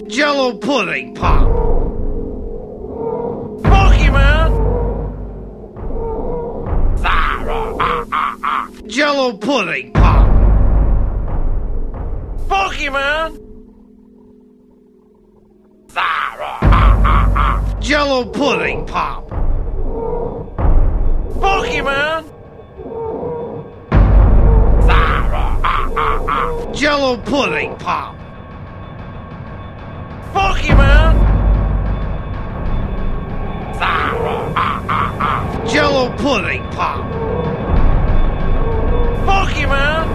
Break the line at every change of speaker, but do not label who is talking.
Jello pudding pop.
Pokemon.
Jello pudding pop.
Pokemon.
Jello pudding pop.
Pokemon.
Jello pudding pop.
Pokemon.
Jello pudding pop.
Pokemon.